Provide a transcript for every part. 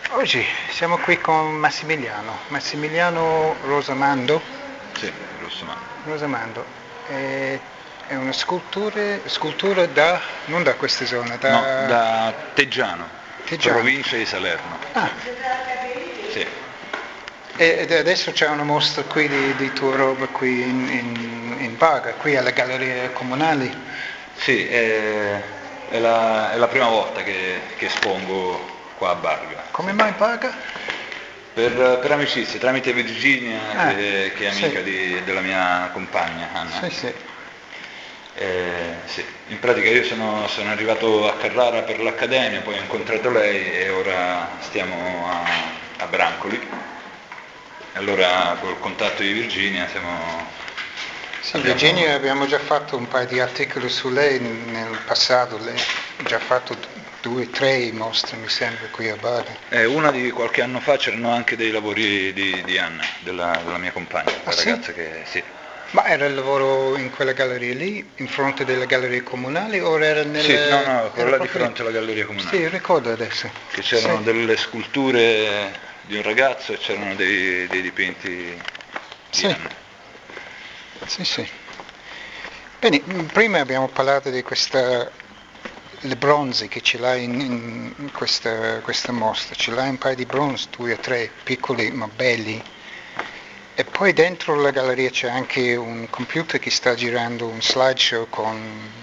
Oggi siamo qui con Massimiliano Rosamando. Sì, Rossomando. Rosamando è una scultura non da questa zona, No, da da Teggiano, Teggiano. provincia di Salerno. Ah, Sì. ed adesso c'è una mostra qui di tua roba qui in Baga, qui alle Gallerie Comunali. Sì, è la prima volta che espongo qua a Barga. Come mai Baga? Per amicizia, tramite Virginia, che è sì. amica della mia compagna, Anna. Sì, sì. Sì. In pratica io sono arrivato a Carrara per l'accademia, poi ho incontrato lei e ora stiamo a Brancoli. Allora col contatto di Virginia Sì, Virginia abbiamo già fatto un paio di articoli su lei nel passato, lei ha già fatto 2 o 3 mostre mi sembra qui a Bari. Una di qualche anno fa c'erano anche dei lavori di Anna, della mia compagna, la sì? ragazza che sì. Ma era il lavoro in quella galleria lì, in fronte delle gallerie comunali o era nel... Sì, no, quella era di proprio fronte lì? alla galleria comunale. Sì, ricordo adesso. Che c'erano Sì. delle sculture di un ragazzo e c'erano dei dipinti di Sì. Anna. Sì, sì. Bene, prima abbiamo parlato di le bronzi che ce l'hai in questa mostra, ce l'hai un paio di bronzi, 2 o 3, piccoli ma belli. E poi dentro la galleria c'è anche un computer che sta girando un slideshow con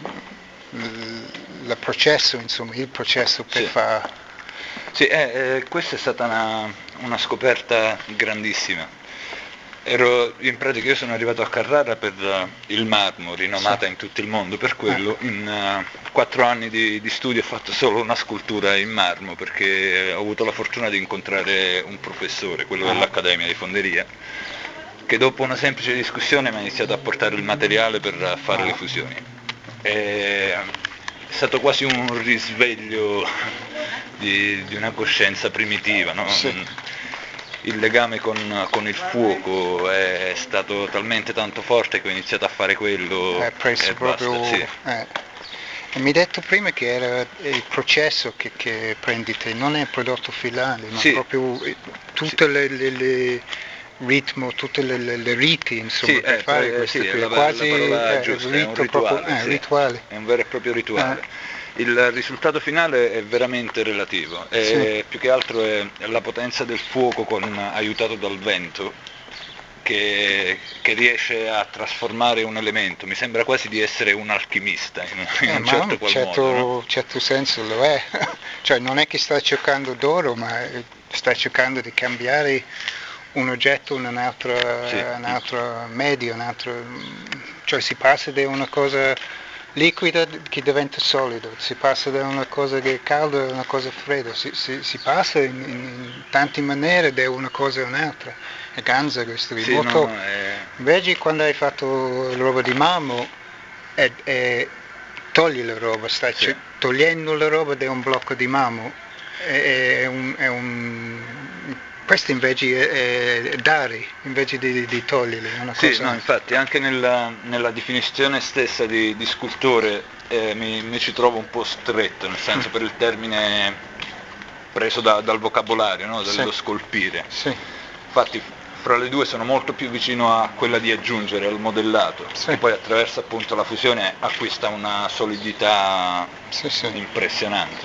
il processo, insomma, il processo per Sì. fare... Sì, questa è stata una scoperta grandissima. In pratica io sono arrivato a Carrara per il marmo, rinomata in tutto il mondo per quello. In 4 anni di studio ho fatto solo una scultura in marmo perché ho avuto la fortuna di incontrare un professore, quello dell'Accademia di Fonderia, che dopo una semplice discussione mi ha iniziato a portare il materiale per fare le fusioni. È stato quasi un risveglio di una coscienza primitiva, no? Sì. Il legame con il fuoco è stato talmente tanto forte che ho iniziato a fare quello È preso e proprio... basta. Sì. E mi hai detto prima che era il processo che prendi te, non è il prodotto finale, ma Sì. proprio tutte le ritmo, tutte le riti, insomma, Sì, per fare questo sì, è qui. È la quasi parola il giusta, è un rito proprio, rituale, sì. rituale. È un vero e proprio rituale. Il risultato finale è veramente relativo, Sì. più che altro è la potenza del fuoco aiutato dal vento che riesce a trasformare un elemento. Mi sembra quasi di essere un alchimista in un Ma certo un qual modo, no? certo senso lo è, cioè non è che sta cercando d'oro, ma sta cercando di cambiare un oggetto in Sì. un altro medio, cioè si passa da una cosa liquida che diventa solido, si passa da una cosa che è calda a una cosa fredda, si passa in tante maniere da una cosa a un'altra. È ganza questo. Sì, no, Invece quando hai fatto la roba di marmo togli la roba, stai Sì. togliendo la roba da un blocco di marmo. Questo invece è dare, invece di togliere. È una Sì, cosa... no, infatti anche nella definizione stessa di scultore mi ci trovo un po' stretto, nel senso per il termine preso dal vocabolario, no? Dello scolpire. Sì. Infatti fra le due sono molto più vicino a quella di aggiungere al modellato, che poi attraverso appunto la fusione acquista una solidità impressionante.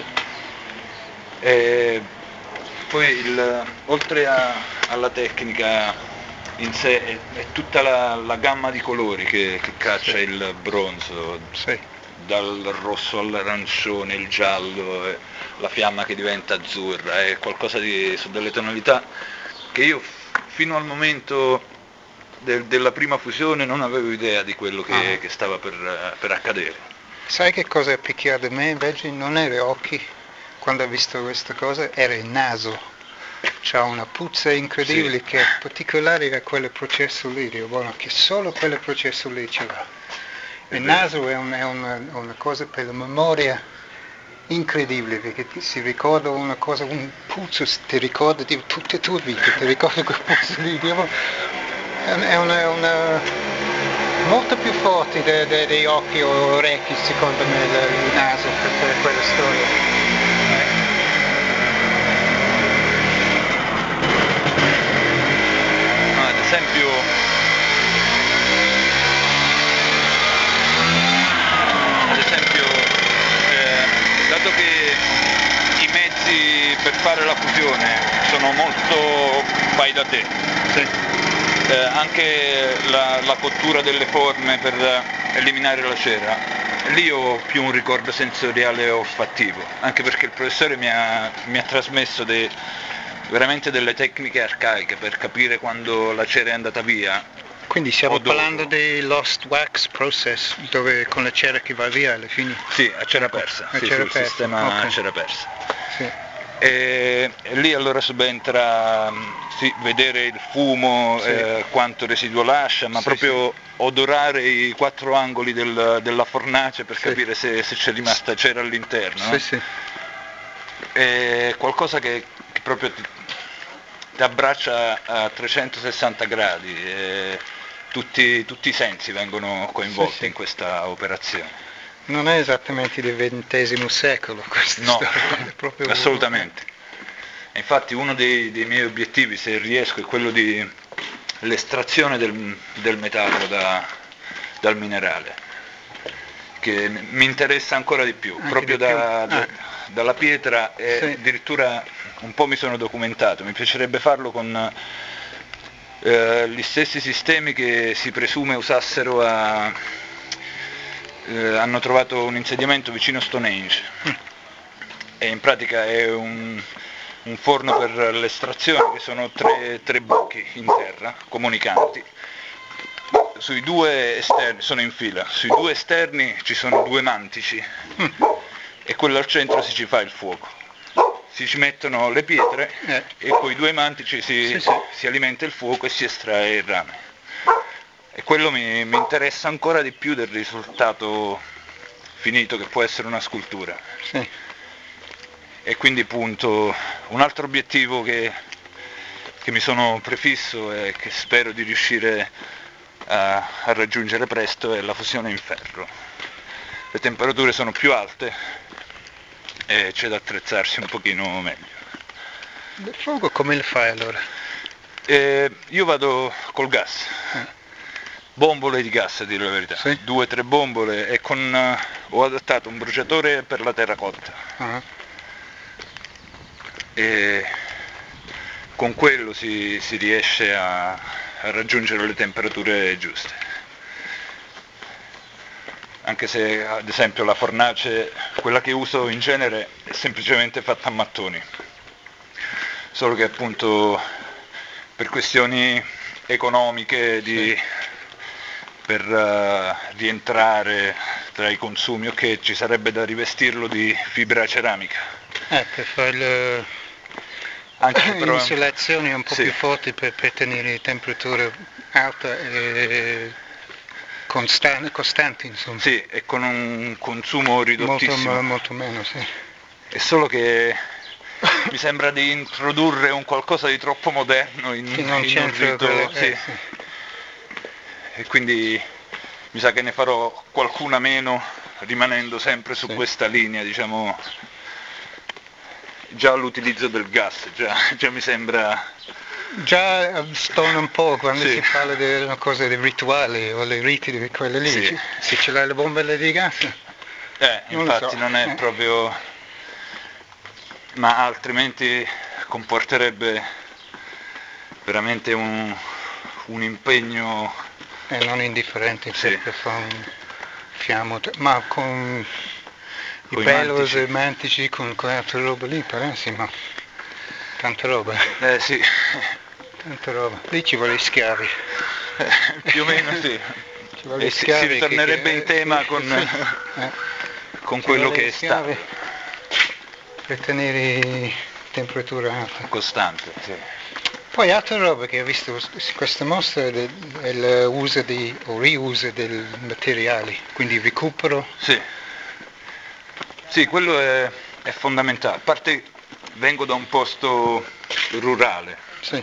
E poi oltre alla tecnica in sé è tutta la gamma di colori che caccia il bronzo, dal rosso all'arancione, il giallo, la fiamma che diventa azzurra, è qualcosa su delle tonalità che io fino al momento della prima fusione non avevo idea di quello che stava per accadere. Sai che cosa ha picchiato a me invece? Non era gli occhi, quando ho visto questa cosa, era il naso. C'ha una puzza incredibile che è particolare a quel processo lì, dico, buono, che solo quel processo lì ce l'ha. Il naso è una cosa per la memoria incredibile, perché si ricorda una cosa, un puzzo, ti ricorda di tutta la tua vita, ti ricorda quel puzzo lì, dico, è una molto più forte degli occhi o orecchi, secondo me, il naso per quella storia. fare la fusione sono molto fai da te. Sì. Anche la cottura delle forme per eliminare la cera, lì ho più un ricordo sensoriale e olfattivo, anche perché il professore mi ha trasmesso veramente delle tecniche arcaiche per capire quando la cera è andata via. Quindi stiamo parlando dei Lost Wax Process, dove con la cera che va via alla fine? Sì, a cera persa, sì, sul sistema a cera persa. Sì. E lì allora subentra vedere il fumo, Sì. quanto residuo lascia, ma proprio odorare i 4 angoli della fornace per capire se c'è rimasta cera all'interno. Sì, sì. È qualcosa che proprio ti abbraccia a 360 gradi, e tutti i sensi vengono coinvolti in questa operazione. Non è esattamente del XX secolo questa storia, è proprio... assolutamente. Infatti uno dei miei obiettivi, se riesco, è quello di l'estrazione del metallo dal minerale, che mi interessa ancora di più, anche proprio di più. dalla pietra, e addirittura un po' mi sono documentato, mi piacerebbe farlo con gli stessi sistemi che si presume usassero hanno trovato un insediamento vicino Stonehenge, e in pratica è un forno per l'estrazione, che sono tre buchi in terra comunicanti. Sui 2 esterni, sono in fila, sui 2 esterni ci sono 2 mantici e quello al centro si ci fa il fuoco. Si ci mettono le pietre e con i 2 mantici si alimenta il fuoco e si estrae il rame. E quello mi interessa ancora di più del risultato finito, che può essere una scultura. Sì. E quindi appunto un altro obiettivo che mi sono prefisso e che spero di riuscire a raggiungere presto è la fusione in ferro. Le temperature sono più alte e c'è da attrezzarsi un pochino meglio. Il fuoco come lo fai allora? Io vado col gas. Bombole di gas, a dire la verità, 2 o 3 bombole, e ho adattato un bruciatore per la terracotta. E con quello si riesce a raggiungere le temperature giuste. Anche se ad esempio la fornace, quella che uso in genere, è semplicemente fatta a mattoni, solo che appunto per questioni economiche per rientrare tra i consumi, ci sarebbe da rivestirlo di fibra ceramica. Per fare l'insolazione un po' più forte per tenere le temperature alte e costanti, insomma. Sì, e con un consumo ridottissimo. Molto meno, sì. È solo che mi sembra di introdurre un qualcosa di troppo moderno in un rito, e quindi mi sa che ne farò qualcuna meno, rimanendo sempre su questa linea, diciamo. Già l'utilizzo del gas, già mi sembra... Già stona un po' quando si parla di cose di rituali o le riti di quelle lì, se ce l'hai le bombole di gas. Infatti non è proprio... ma altrimenti comporterebbe veramente un impegno... non indifferente per fare un fiammo, ma con... I bellows e mantici con quella roba lì, ma tanta roba. Sì. Tanta roba. Lì ci vuole schiavi. Più o meno sì. E si ritornerebbe in tema con quello che è stato. Per tenere temperatura alta. Costante, sì. Poi altra roba che ho visto questa mostra è l'uso o riuso dei materiali, quindi recupero. Sì, quello è fondamentale. A parte vengo da un posto rurale,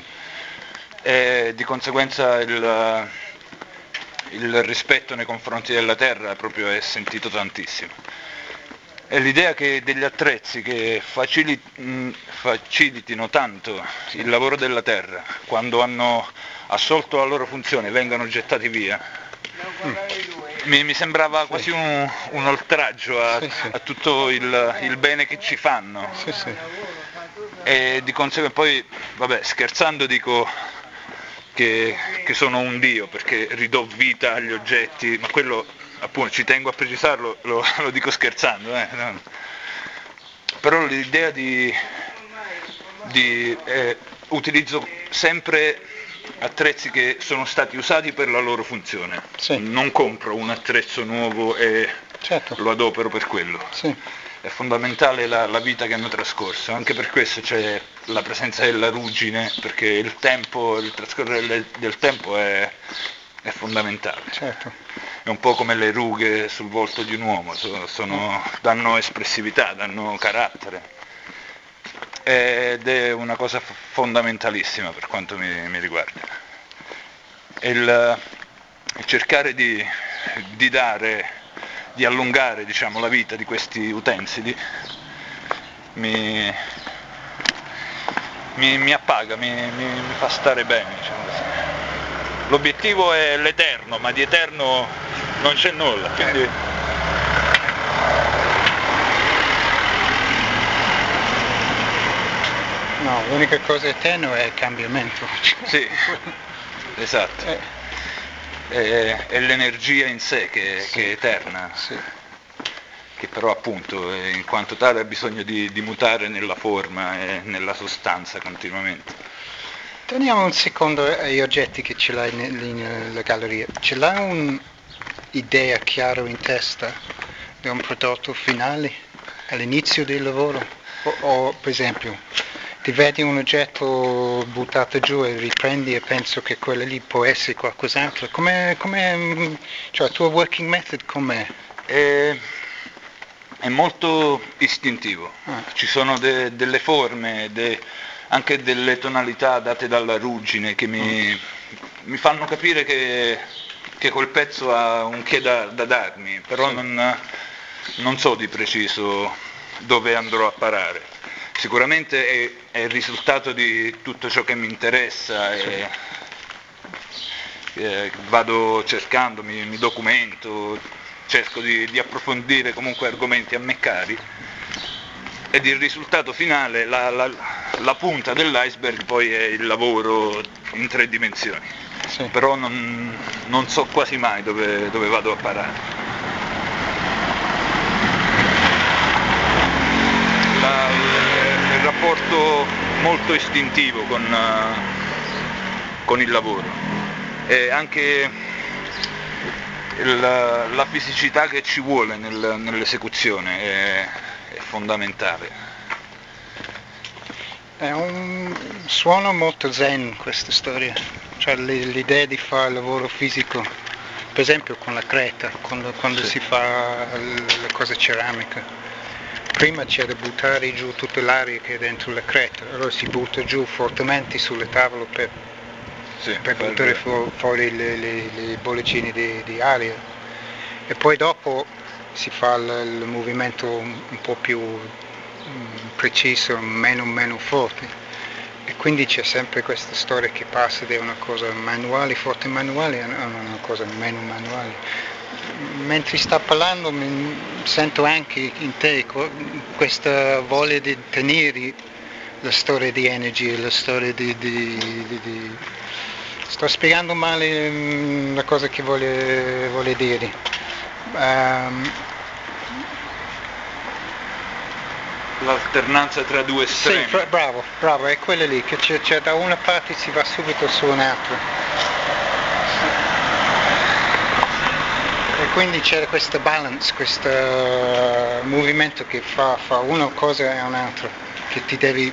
e di conseguenza il rispetto nei confronti della terra proprio è sentito tantissimo. E l'idea che degli attrezzi che facilitino tanto il lavoro della terra, quando hanno assolto la loro funzione, vengano gettati via, mi sembrava quasi un oltraggio a tutto il bene che ci fanno. E di conseguenza poi, vabbè, scherzando dico che sono un dio perché ridò vita agli oggetti, ma quello appunto ci tengo a precisarlo, lo dico scherzando, no. Però l'idea utilizzo sempre attrezzi che sono stati usati per la loro funzione, sì. Non compro un attrezzo nuovo e certo. Lo adopero per quello. Sì. È fondamentale la vita che hanno trascorso, anche per questo c'è la presenza della ruggine, perché il trascorrere del tempo è fondamentale. Certo. È un po' come le rughe sul volto di un uomo, danno espressività, danno carattere. Ed è una cosa fondamentalissima per quanto mi riguarda. Il cercare di allungare, diciamo, la vita di questi utensili mi appaga, mi fa stare bene, diciamo così. L'obiettivo è l'eterno, ma di eterno non c'è nulla, quindi... No, l'unica cosa eterna è il cambiamento. Sì, esatto. È l'energia in sé che è eterna, sì. Che però appunto in quanto tale ha bisogno di mutare nella forma e nella sostanza continuamente. Torniamo un secondo agli oggetti che ce l'hai nella galleria. Ce l'hai un'idea chiara in testa di un prodotto finale all'inizio del lavoro? O per esempio ti vedi un oggetto buttato giù e riprendi e penso che quello lì può essere qualcos'altro. Cioè il tuo working method com'è? È molto istintivo. Ci sono delle forme, anche delle tonalità date dalla ruggine che mi fanno capire che quel pezzo ha un che da darmi, però sì. Non so di preciso dove andrò a parare. Sicuramente è il risultato di tutto ciò che mi interessa e vado cercando, mi documento, cerco di approfondire comunque argomenti a me cari ed il risultato finale, la punta dell'iceberg poi è il lavoro in 3 dimensioni, sì. Però non so quasi mai dove vado a parare. Il rapporto molto istintivo con il lavoro e anche la fisicità che ci vuole nell'esecuzione è fondamentale. È un suono molto zen questa storia, cioè l'idea di fare lavoro fisico, per esempio con la creta, quando sì. Si fa le cose ceramiche. Prima c'è da buttare giù tutta l'aria che è dentro la creta, allora si butta giù fortemente sulle tavole per buttare fuori le bollicine di aria e poi dopo si fa il movimento un po' più preciso, meno forte e quindi c'è sempre questa storia che passa da una cosa manuale, forte manuale a una cosa meno manuale. Mentre sta parlando sento anche in te questa voglia di tenere la storia di Energy, la storia di... Sto spiegando male la cosa che vuole dire. L'alternanza tra 2 estremi. Sì, bravo, è quella lì, che c'è da una parte si va subito su un'altra. E quindi c'è questa balance, questo movimento che fa una cosa e un'altra, che ti devi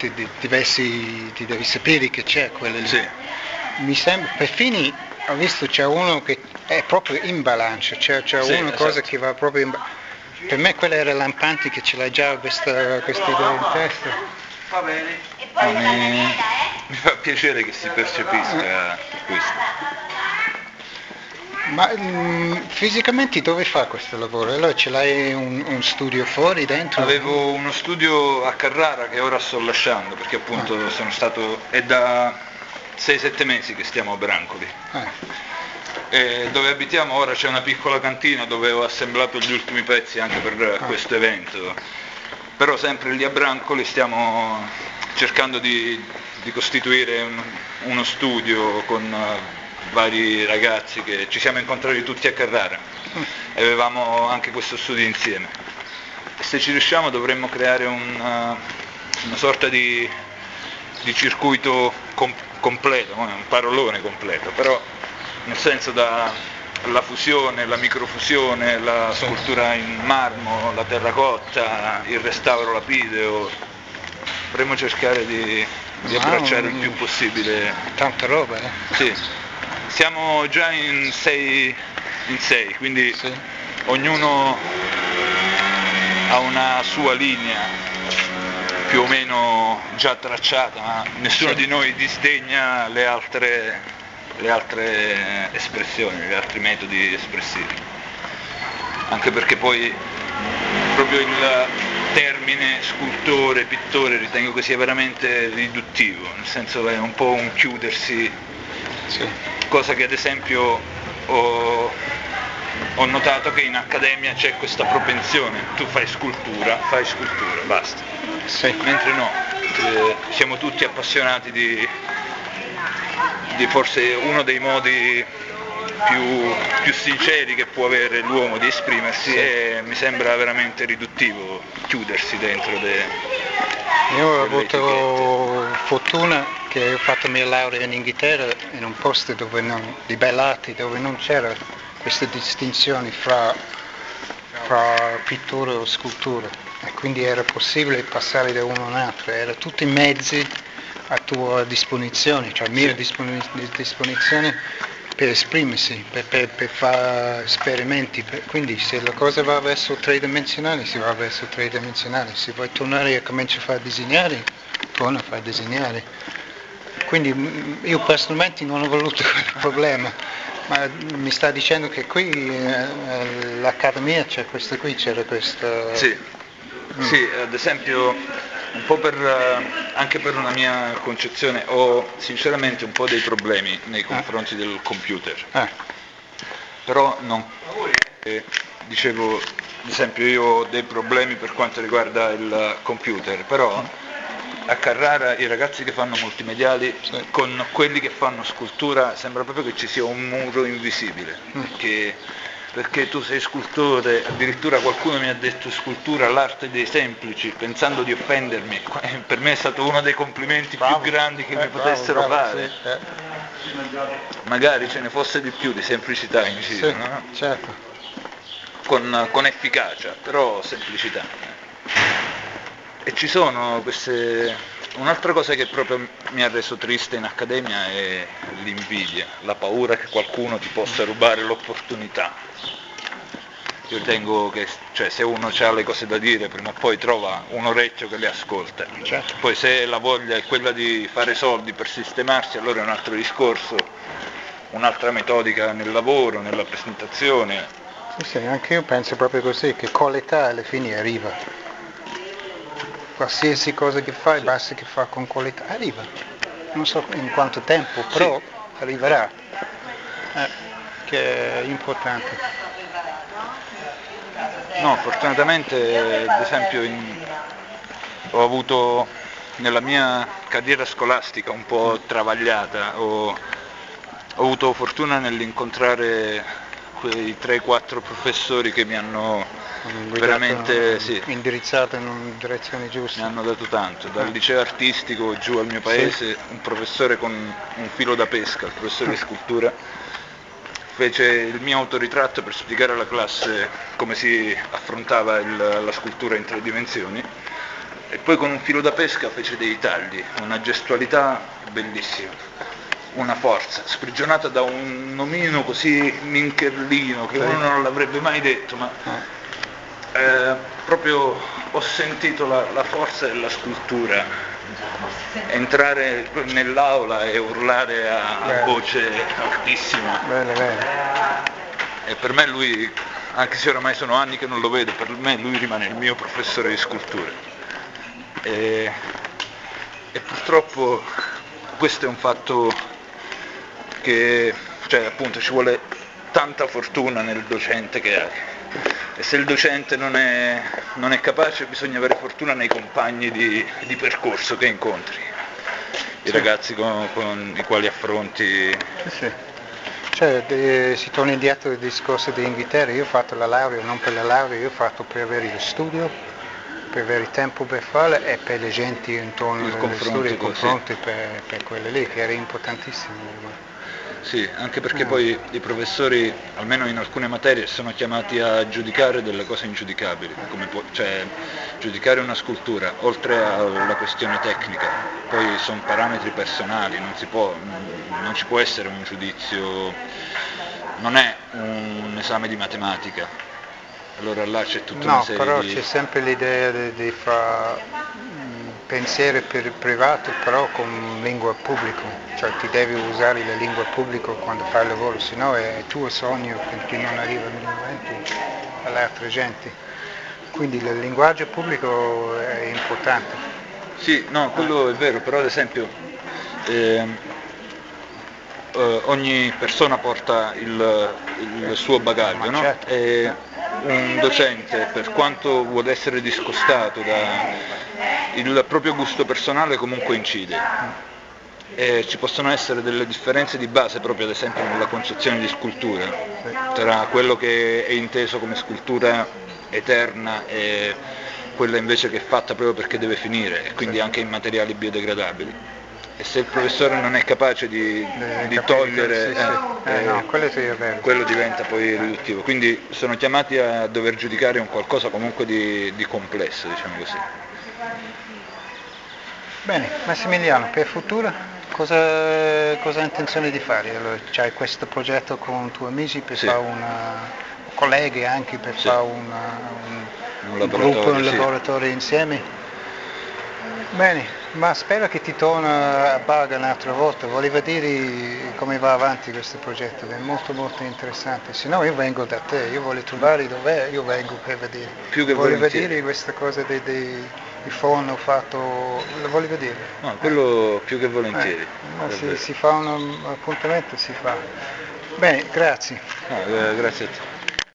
sapere che c'è quella lì. Sì. Mi sembra, per fini ho visto c'è uno che è proprio in bilancia, c'è sì, una esatto. Cosa che va proprio in bilancia. Per me quella era lampante che ce l'hai già questa idea in testa. Va bene. Mi fa piacere che si percepisca questo. Ma fisicamente dove fa questo lavoro? Allora ce l'hai un studio fuori dentro? Avevo uno studio a Carrara che ora sto lasciando perché appunto è da 6-7 mesi che stiamo a Brancoli. E dove abitiamo ora c'è una piccola cantina dove ho assemblato gli ultimi pezzi anche per questo evento. Però sempre lì a Brancoli stiamo cercando di costituire uno studio con vari ragazzi che ci siamo incontrati tutti a Carrara e avevamo anche questo studio insieme. E se ci riusciamo dovremmo creare una sorta di circuito completo, un parolone completo, però nel senso la fusione, la microfusione, la scultura in marmo, la terracotta, il restauro lapideo. Dovremmo cercare di abbracciare il più possibile. Tanta roba, Sì, siamo già in sei, quindi sì. Ognuno ha una sua linea più o meno già tracciata, ma nessuno di noi disdegna le altre espressioni, gli altri metodi espressivi. Anche perché poi proprio il termine scultore, pittore ritengo che sia veramente riduttivo, nel senso è un po' un chiudersi, sì. Cosa che ad esempio ho notato che in accademia c'è questa propensione, tu fai scultura, basta. Sì. Mentre no, siamo tutti appassionati di forse uno dei modi più sinceri che può avere l'uomo di esprimersi, sì. E mi sembra veramente riduttivo chiudersi dentro Io ho avuto fortuna che ho fatto mia laurea in Inghilterra in un posto di Bellati dove non c'era queste distinzioni fra pittura o scultura, e quindi era possibile passare da uno all'altro, era tutti i mezzi a tua disposizione, cioè mia disposizione per esprimersi, per fare esperimenti, quindi se la cosa va verso tridimensionale si va verso tridimensionale, se vuoi tornare a cominciare a fare disegnare, torna a fare disegnare. Quindi io personalmente non ho voluto quel problema, ma mi sta dicendo che qui all'Accademia c'era questa... Sì, sì, ad esempio un po' anche per una mia concezione ho sinceramente un po' dei problemi nei confronti del computer. Però non... dicevo, ad esempio io ho dei problemi per quanto riguarda il computer, però a Carrara i ragazzi che fanno multimediali con quelli che fanno scultura sembra proprio che ci sia un muro invisibile, perché tu sei scultore, addirittura qualcuno mi ha detto scultura l'arte dei semplici, pensando di offendermi. Per me è stato uno dei complimenti più grandi che mi potessero fare. Sì. Magari ce ne fosse di più di semplicità inciso, sì, no? Certo. Con efficacia, però semplicità. E ci sono queste... Un'altra cosa che proprio mi ha reso triste in accademia è l'invidia, la paura che qualcuno ti possa rubare l'opportunità. Io ritengo che se uno ha le cose da dire prima o poi trova un orecchio che le ascolta. Certo. Poi se la voglia è quella di fare soldi per sistemarsi, allora è un altro discorso, un'altra metodica nel lavoro, nella presentazione. Sì, anche io penso proprio così, che con l'età alla fine arriva. Qualsiasi cosa che fai, sì. Basta che fa con qualità, arriva. Non so in quanto tempo, però sì. Arriverà. Che è importante. No, fortunatamente, ad esempio, ho avuto nella mia carriera scolastica un po' travagliata, ho avuto fortuna nell'incontrare quei 3-4 professori che mi hanno veramente indirizzato in una direzione giusta. Mi hanno dato tanto, dal liceo artistico giù al mio paese, sì. Un professore con un filo da pesca, il professore di scultura, fece il mio autoritratto per spiegare alla classe come si affrontava la scultura in 3 dimensioni e poi con un filo da pesca fece dei tagli, una gestualità bellissima, una forza, sprigionata da un nomino così mincherlino che uno non l'avrebbe mai detto, ma proprio ho sentito la forza della scultura, entrare nell'aula e urlare a voce altissima. Bene. E per me lui, anche se oramai sono anni che non lo vedo, per me lui rimane il mio professore di scultura. E purtroppo questo è un fatto che, appunto, ci vuole tanta fortuna nel docente che E se il docente non è capace, bisogna avere fortuna nei compagni di percorso che incontri, i ragazzi con i quali affronti. Sì. Cioè, si torna indietro al discorso di Inghilterra. Io ho fatto la laurea, non per la laurea, io ho fatto per avere lo studio, per avere tempo per farlo e per le genti intorno allo studio, i confronti per quelle lì, che era importantissimo. Sì, anche perché poi i professori, almeno in alcune materie, sono chiamati a giudicare delle cose ingiudicabili, cioè giudicare una scultura, oltre alla questione tecnica, poi sono parametri personali, non ci può essere un giudizio, non è un esame di matematica, allora là c'è tutta una serie però di... c'è sempre l'idea di fare pensiero privato però con lingua pubblica, cioè ti devi usare la lingua pubblica quando fai il lavoro, sennò è il tuo sogno che non arriva minimamente alle altre genti. Quindi il linguaggio pubblico è importante. Sì, no, quello è vero, però ad esempio ogni persona porta il suo bagaglio, no? Certo. E un docente, per quanto vuole essere discostato il proprio gusto personale, comunque incide. E ci possono essere delle differenze di base proprio ad esempio nella concezione di scultura, tra quello che è inteso come scultura eterna e quella invece che è fatta proprio perché deve finire, e quindi anche in materiali biodegradabili. E se il professore non è capace di togliere, quello diventa poi riduttivo. Quindi sono chiamati a dover giudicare un qualcosa comunque di complesso, diciamo così. Bene, Massimiliano, per il futuro cosa hai intenzione di fare? Allora, c'hai questo progetto con i tuoi amici per fare colleghi anche per fare un gruppo, un laboratorio insieme? Bene, ma spero che ti torna a Baga un'altra volta, volevo dire come va avanti questo progetto, è molto molto interessante, se no io vengo da te, io voglio trovare dov'è, io vengo per vedere. Volevo vedere questa cosa di forno fatto, lo voglio vedere. No, quello più che volentieri. Si fa un appuntamento, si fa. Bene, grazie. Grazie a te.